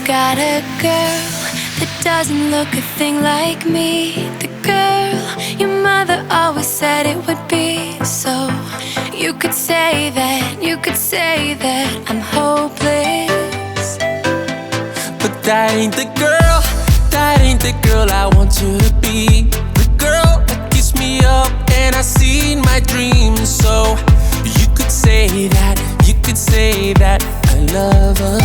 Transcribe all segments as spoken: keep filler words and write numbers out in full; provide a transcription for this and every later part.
got a girl that doesn't look a thing like me. The girl your mother always said it would be. So you could say that, you could say that I'm hopeless. But that ain't the girl, that ain't the girl I want you to be. The girl that keeps me up and I see in my dreams. So you could say that, you could say that I love her.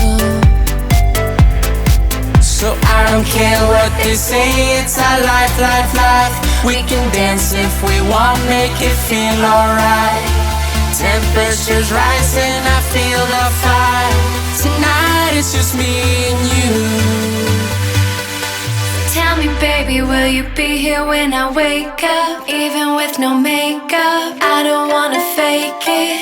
So I don't care what they say, it's our life, life, life. We can dance if we want, make it feel alright. Temperature's rising, I feel the fire. Tonight it's just me and you. Tell me, baby, will you be here when I wake up? Even with no makeup, I don't wanna fake it.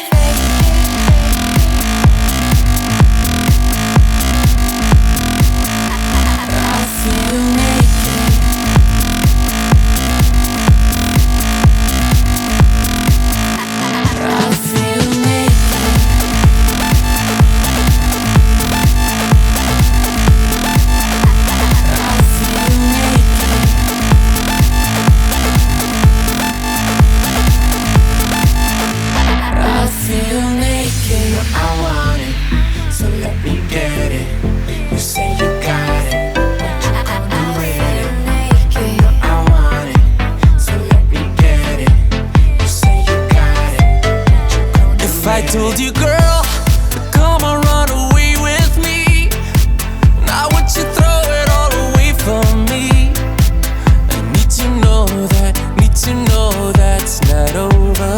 I told you, girl, come on, run away with me. Now would you throw it all away from me? I need to know that, need to know that's not over.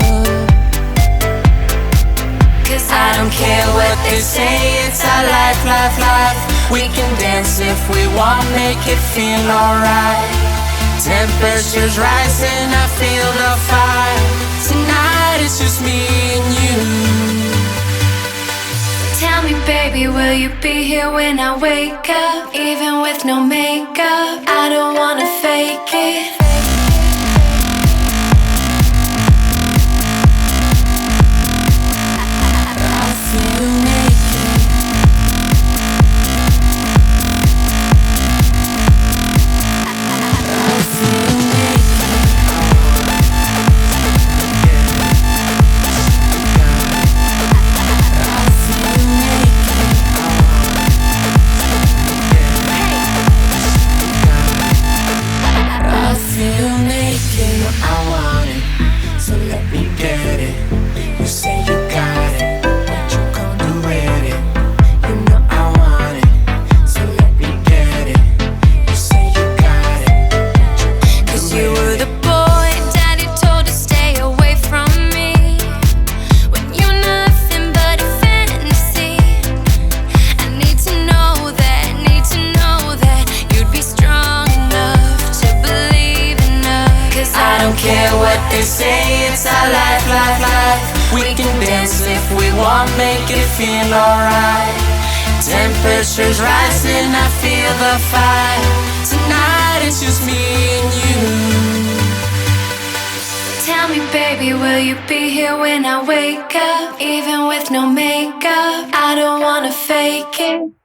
Cause I don't care what they say, it's our life, life, life. We can dance if we want, make it feel alright. Temperature's rising, I feel the fire. Tonight it's just me and you. Tell me, baby, will you be here when I wake up? Even with no makeup, I don't wanna fake it. They say it's our life, life, life. We can dance if we want, make it feel alright. Temperature's rising, I feel the fire. Tonight it's just me and you. Tell me, baby, will you be here when I wake up? Even with no makeup, I don't wanna fake it.